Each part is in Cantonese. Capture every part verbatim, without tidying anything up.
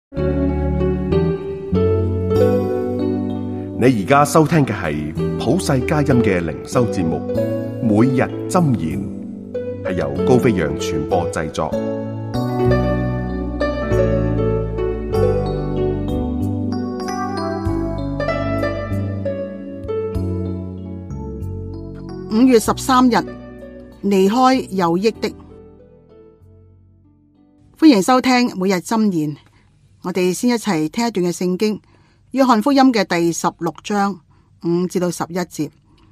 你而家收聽嘅係普世佳音嘅靈修節目，每日箴言，係由高飛揚傳播製作。 五月十三日，離開有益的。歡迎收聽每日箴言。我哋先一齊聽一段嘅聖經，約翰福音嘅第十六章五至到十一節。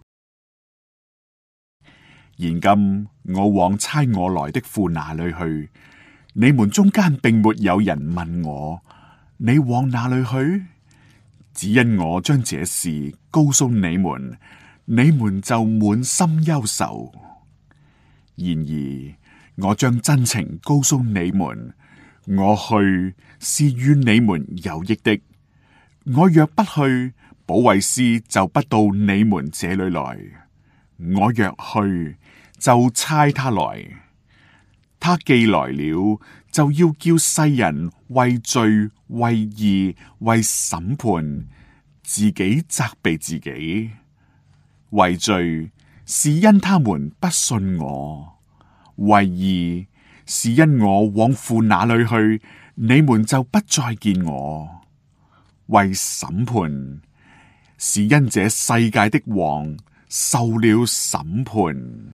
現今我往差我來的父那裏去，你們中間並沒有人問我，你往哪裏去？只因我將這事告訴你們，你們就滿心憂愁。然而我將真情告訴你們，我去是與你們有益的。我若不去，保惠師就不到你們這裏來；我若去，就差他來。他既來了，就要叫世人為罪、為義、為審判，自己責備自己。為罪是因他們不信我，為義是因我往父那裏去，你們就不再見我。為審判是因這世界的王受了審判。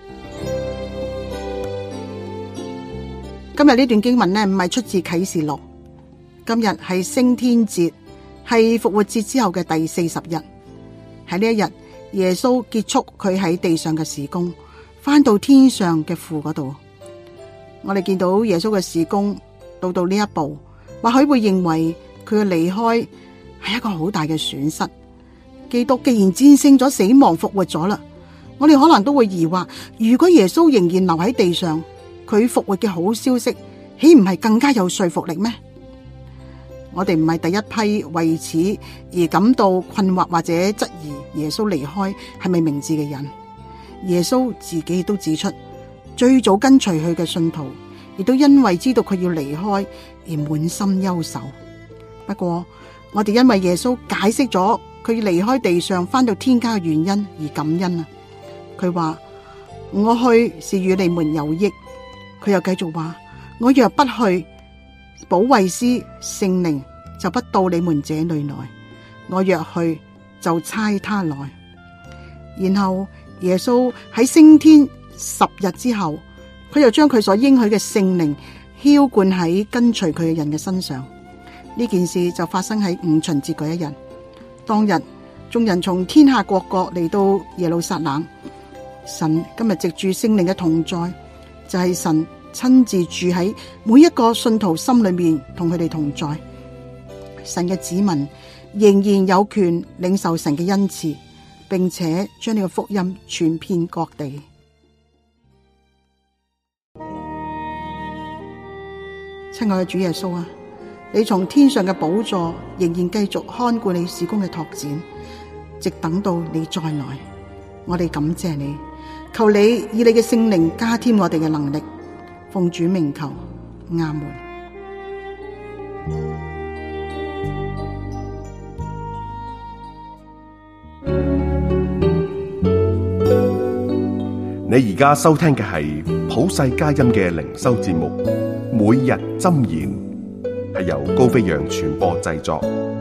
今日呢段經文呢，唔係出自啟示錄。今日係升天節，係復活節之後嘅第四十日。喺呢一日，耶穌結束佢喺地上嘅事工，返到天上嘅父嗰度。我哋見到耶穌嘅事工到到呢一步，或許會認為佢嘅離開係一個好大嘅損失。基督既然戰勝咗死亡，復活咗啦，我哋可能都會疑惑，如果耶穌仍然留喺地上，佢復活嘅好消息豈唔係更加有說服力咩？我哋唔係第一批為此而感到困惑或者質疑耶穌離開係咪明智嘅人。耶穌自己都指出，最早跟隨佢嘅信徒亦都因為知道佢要離開而滿心憂愁。不過我哋因為耶穌解釋咗佢離開地上返到天家嘅原因而感恩啊！佢話我去是與你們有益。佢又繼續話，我若不去，保惠師聖靈就不到你們這裏來；我若去，就差他來。然後耶穌喺升天十日之後，佢又將佢所應許嘅聖靈澆灌喺跟隨佢嘅人嘅身上。呢件事就發生喺五旬節嗰一日。當日眾人從天下各國嚟到耶路撒冷，神今日藉住聖靈嘅同在，就係神親自住喺每一個信徒心裏面，同佢哋同在。神嘅子民仍然有權領受神嘅恩賜，並且將呢個福音傳遍各地。親愛嘅主耶穌啊，你從天上嘅寶座仍然繼續看顧你事工嘅拓展，直等到你再來。我哋感謝你，求你以你嘅聖靈加添我哋嘅能力，奉主名求，阿門。 你而家收聽嘅係普世佳音嘅靈修節目，每日箴言，係由高飛揚傳播製作。